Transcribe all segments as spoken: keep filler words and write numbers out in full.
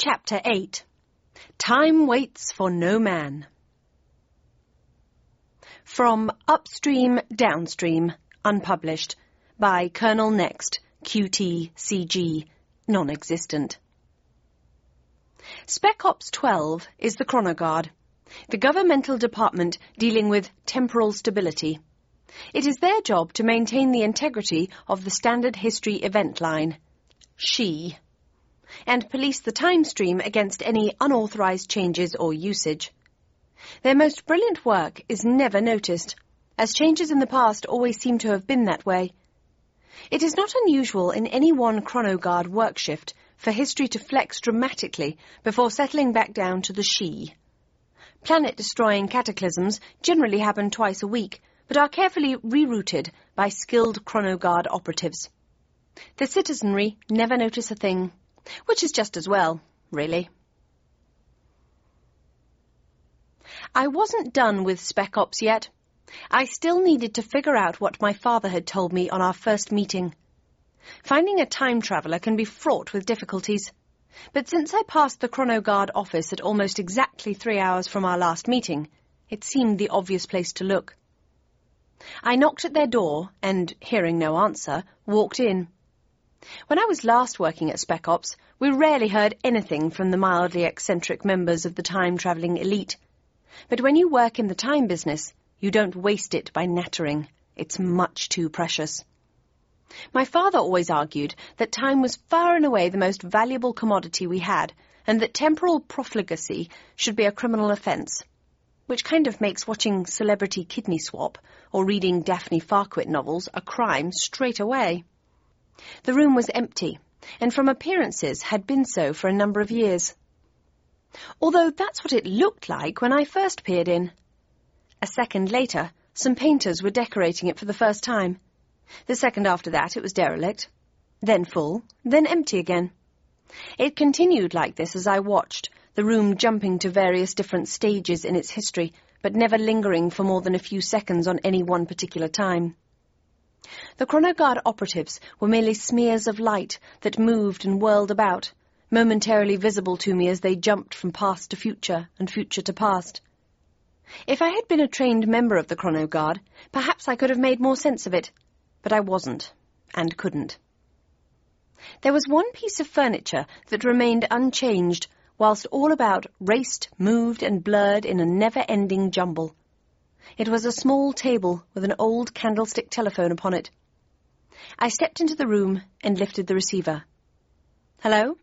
Chapter eight. Time Waits for No Man. From Upstream, Downstream, unpublished, by Colonel Next, Q T C G, non-existent. Spec Ops twelve is the Chronoguard, the governmental department dealing with temporal stability. It is their job to maintain the integrity of the Standard History Event Line, S H E, and police the time stream against any unauthorized changes or usage. Their most brilliant work is never noticed, as changes in the past always seem to have been that way. It is not unusual in any one Chronoguard work shift for history to flex dramatically before settling back down to the S H E. Planet-destroying cataclysms generally happen twice a week, but are carefully rerouted by skilled Chronoguard operatives. The citizenry never notice a thing, which is just as well, really. I wasn't done with Spec Ops yet. I still needed to figure out what my father had told me on our first meeting. Finding a time traveller can be fraught with difficulties, but since I passed the Chronoguard office at almost exactly three hours from our last meeting, it seemed the obvious place to look. I knocked at their door and, hearing no answer, walked in. When I was last working at Spec Ops, we rarely heard anything from the mildly eccentric members of the time-travelling elite. But when you work in the time business, you don't waste it by nattering. It's much too precious. My father always argued that time was far and away the most valuable commodity we had, and that temporal profligacy should be a criminal offence, which kind of makes watching Celebrity Kidney Swap or reading Daphne Farquhar novels a crime straight away. The room was empty, and from appearances had been so for a number of years. Although that's what it looked like when I first peered in. A second later, some painters were decorating it for the first time. The second after that, it was derelict. Then full, then empty again. It continued like this as I watched, the room jumping to various different stages in its history, but never lingering for more than a few seconds on any one particular time. The Chronoguard operatives were merely smears of light that moved and whirled about, momentarily visible to me as they jumped from past to future and future to past. If I had been a trained member of the Chronoguard, perhaps I could have made more sense of it, but I wasn't, and couldn't. There was one piece of furniture that remained unchanged, whilst all about raced, moved, and blurred in a never-ending jumble. It was a small table with an old candlestick telephone upon it. I stepped into the room and lifted the receiver. Hello?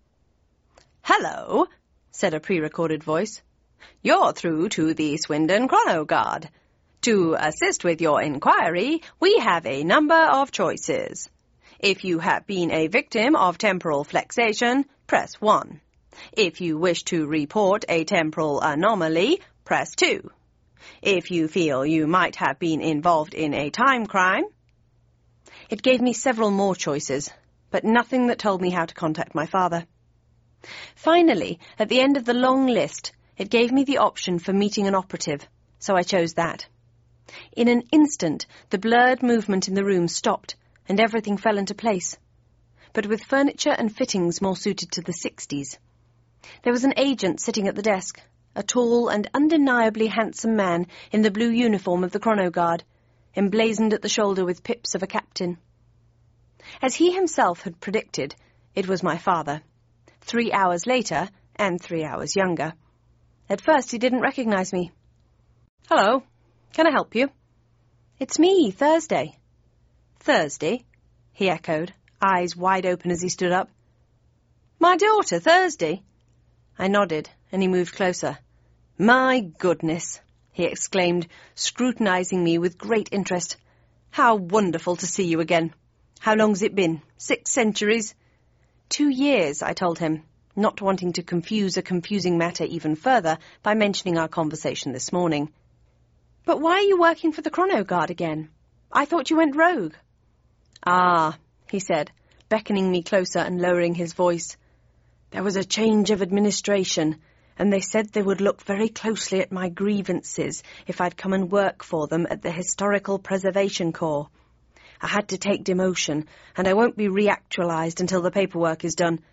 Hello, said a pre-recorded voice. You're through to the Swindon Chronoguard. To assist with your inquiry, we have a number of choices. If you have been a victim of temporal flexation, press one. If you wish to report a temporal anomaly, press two. If you feel you might have been involved in a time crime. It gave me several more choices, but nothing that told me how to contact my father. Finally, at the end of the long list, it gave me the option for meeting an operative, so I chose that. In an instant, the blurred movement in the room stopped, and everything fell into place, but with furniture and fittings more suited to the sixties. There was an agent sitting at the desk, a tall and undeniably handsome man in the blue uniform of the Chronoguard, emblazoned at the shoulder with pips of a captain. As he himself had predicted, it was my father, three hours later and three hours younger. At first he didn't recognize me. Hello, can I help you? It's me, Thursday. Thursday, he echoed, eyes wide open as he stood up. My daughter, Thursday? I nodded, and he moved closer. My goodness, he exclaimed, scrutinizing me with great interest. How wonderful to see you again. How long's it been? Six centuries? Two years, I told him, not wanting to confuse a confusing matter even further by mentioning our conversation this morning. But why are you working for the Chronoguard again? I thought you went rogue. Ah, he said, beckoning me closer and lowering his voice. There was a change of administration, and they said they would look very closely at my grievances if I'd come and work for them at the Historical Preservation Corps. I had to take demotion, and I won't be reactualized until the paperwork is done,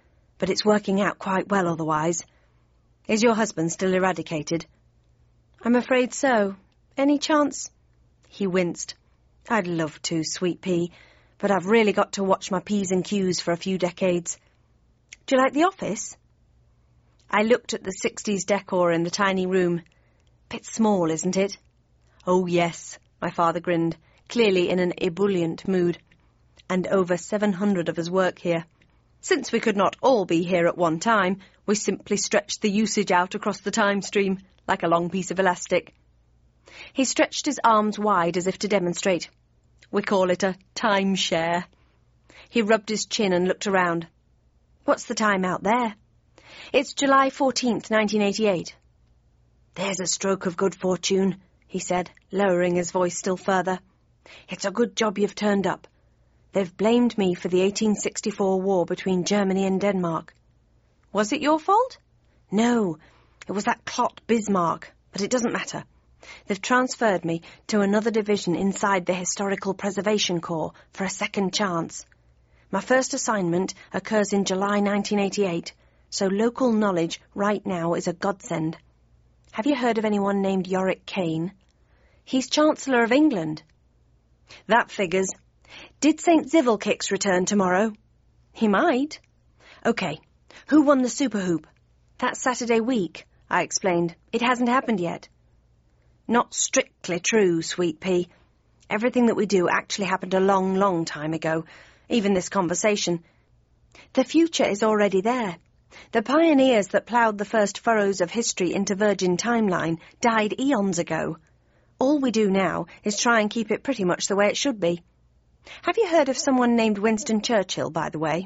but it's working out quite well otherwise. Is your husband still eradicated? I'm afraid so. Any chance? He winced. I'd love to, Sweet Pea, but I've really got to watch my P's and Q's for a few decades. Do you like the office? I looked at the sixties decor in the tiny room. Bit small, isn't it? Oh, yes, my father grinned, clearly in an ebullient mood. And over seven hundred of us work here. Since we could not all be here at one time, we simply stretched the usage out across the time stream, like a long piece of elastic. He stretched his arms wide as if to demonstrate. We call it a timeshare. He rubbed his chin and looked around. What's the time out there? It's July fourteenth, nineteen eighty-eight. There's a stroke of good fortune, he said, lowering his voice still further. It's a good job you've turned up. They've blamed me for the eighteen sixty-four war between Germany and Denmark. Was it your fault? No, it was that clot Bismarck, but it doesn't matter. They've transferred me to another division inside the Historical Preservation Corps for a second chance. My first assignment occurs in July nineteen eighty-eight, so local knowledge right now is a godsend. Have you heard of anyone named Yorick Kane? He's Chancellor of England. That figures. Did Saint Zivelkix return tomorrow? He might. OK. Who won the Super Hoop? That's Saturday week, I explained. It hasn't happened yet. Not strictly true, Sweet Pea. Everything that we do actually happened a long, long time ago. Even this conversation. The future is already there. The pioneers that ploughed the first furrows of history into Virgin Timeline died eons ago. All we do now is try and keep it pretty much the way it should be. Have you heard of someone named Winston Churchill, by the way?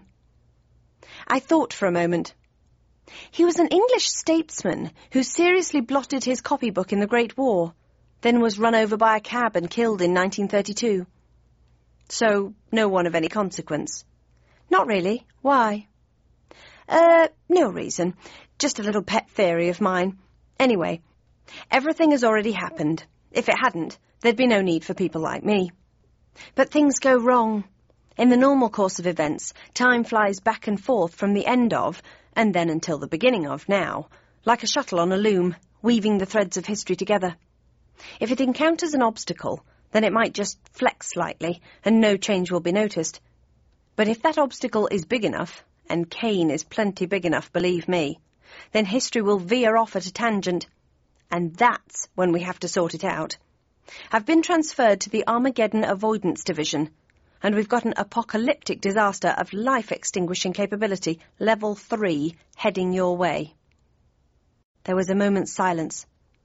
I thought for a moment. He was an English statesman who seriously blotted his copybook in the Great War, then was run over by a cab and killed in nineteen thirty-two. So, no one of any consequence? Not really. Why? Uh, no reason. Just a little pet theory of mine. Anyway, everything has already happened. If it hadn't, there'd be no need for people like me. But things go wrong. In the normal course of events, time flies back and forth from the end of, and then until the beginning of now, like a shuttle on a loom, weaving the threads of history together. If it encounters an obstacle, then it might just flex slightly, and no change will be noticed. But if that obstacle is big enough, and Kane is plenty big enough, believe me, then history will veer off at a tangent, and that's when we have to sort it out. I've been transferred to the Armageddon Avoidance Division, and we've got an apocalyptic disaster of life-extinguishing capability, level three, heading your way. There was a moment's silence.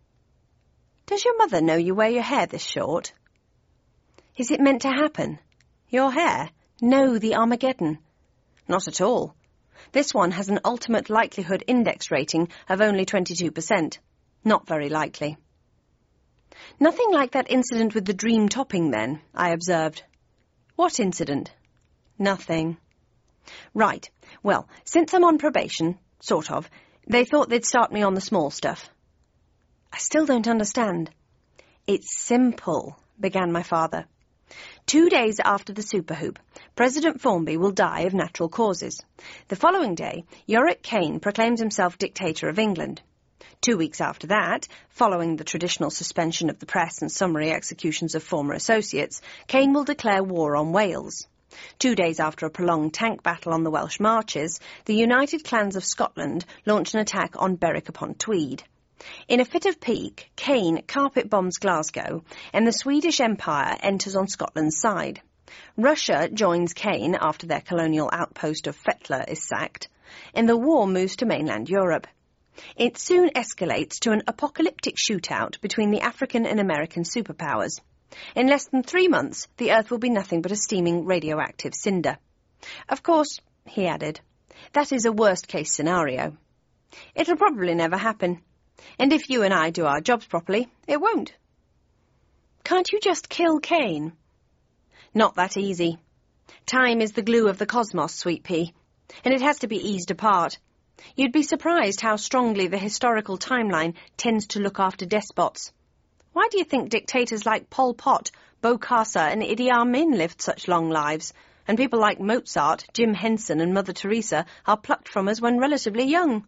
Does your mother know you wear your hair this short? Is it meant to happen? Your hair? No, the Armageddon. Not at all. This one has an ultimate likelihood index rating of only twenty-two percent. Not very likely. Nothing like that incident with the dream topping, then, I observed. What incident? Nothing. Right. Well, since I'm on probation, sort of, they thought they'd start me on the small stuff. I still don't understand. It's simple, began my father. Two days after the Super Hoop, President Formby will die of natural causes. The following day, Yorick Kane proclaims himself dictator of England. Two weeks after that, following the traditional suspension of the press and summary executions of former associates, Kane will declare war on Wales. Two days after a prolonged tank battle on the Welsh marches, the United Clans of Scotland launch an attack on Berwick-upon-Tweed. In a fit of pique, Kane carpet bombs Glasgow, and the Swedish Empire enters on Scotland's side. Russia joins Kane after their colonial outpost of Fetlar is sacked, and the war moves to mainland Europe. It soon escalates to an apocalyptic shootout between the African and American superpowers. In less than three months, the Earth will be nothing but a steaming radioactive cinder. Of course, he added, that is a worst-case scenario. It'll probably never happen. And if you and I do our jobs properly, it won't. Can't you just kill Kane? Not that easy. Time is the glue of the cosmos, Sweet Pea, and it has to be eased apart. You'd be surprised how strongly the historical timeline tends to look after despots. Why do you think dictators like Pol Pot, Bokassa and Idi Amin lived such long lives? and people like Mozart, Jim Henson and Mother Teresa are plucked from us when relatively young.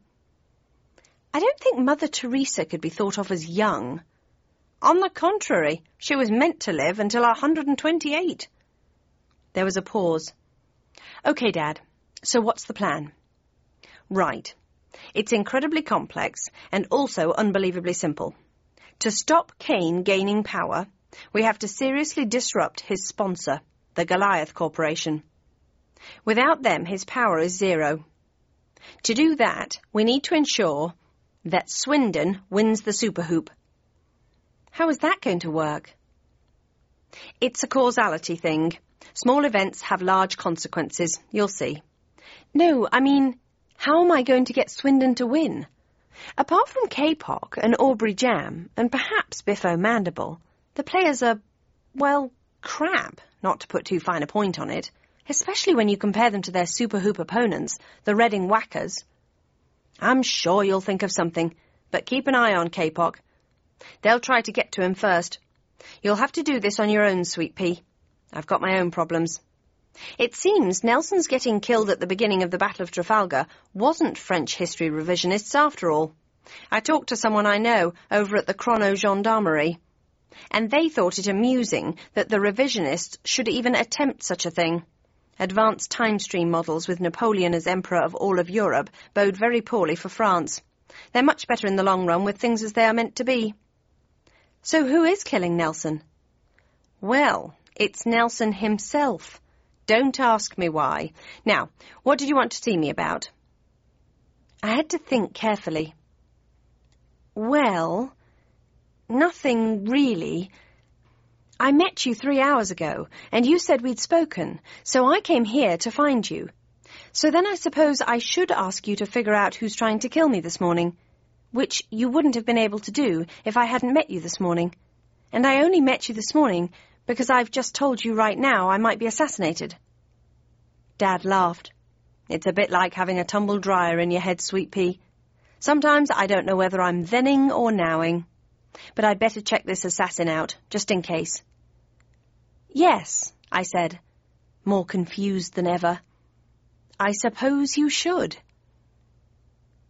I don't think Mother Teresa could be thought of as young. On the contrary, she was meant to live until one hundred twenty-eight. There was a pause. OK, Dad, so what's the plan? Right. It's incredibly complex and also unbelievably simple. To stop Cain gaining power, we have to seriously disrupt his sponsor, the Goliath Corporation. Without them, his power is zero. To do that, we need to ensure that Swindon wins the Super Hoop. How is that going to work? It's a causality thing. Small events have large consequences, you'll see. No, I mean, how am I going to get Swindon to win? Apart from K-Pock and Aubrey Jam, and perhaps Biffo Mandible, the players are, well, crap, not to put too fine a point on it, especially when you compare them to their Super Hoop opponents, the Reading Whackers. I'm sure you'll think of something, but keep an eye on K-Pock. They'll try to get to him first. You'll have to do this on your own, Sweet Pea. I've got my own problems. It seems Nelson's getting killed at the beginning of the Battle of Trafalgar wasn't French history revisionists after all. I talked to someone I know over at the Chrono Gendarmerie, and they thought it amusing that the revisionists should even attempt such a thing. Advanced time-stream models with Napoleon as Emperor of all of Europe bode very poorly for France. They're much better in the long run with things as they are meant to be. So who is killing Nelson? Well, it's Nelson himself. Don't ask me why. Now, what did you want to see me about? I had to think carefully. Well, nothing really. I met you three hours ago, and you said we'd spoken, so I came here to find you. So then I suppose I should ask you to figure out who's trying to kill me this morning, which you wouldn't have been able to do if I hadn't met you this morning. And I only met you this morning because I've just told you right now I might be assassinated. Dad laughed. It's a bit like having a tumble dryer in your head, Sweet Pea. Sometimes I don't know whether I'm thenning or nowing. But I'd better check this assassin out, just in case. Yes, I said, more confused than ever. I suppose you should.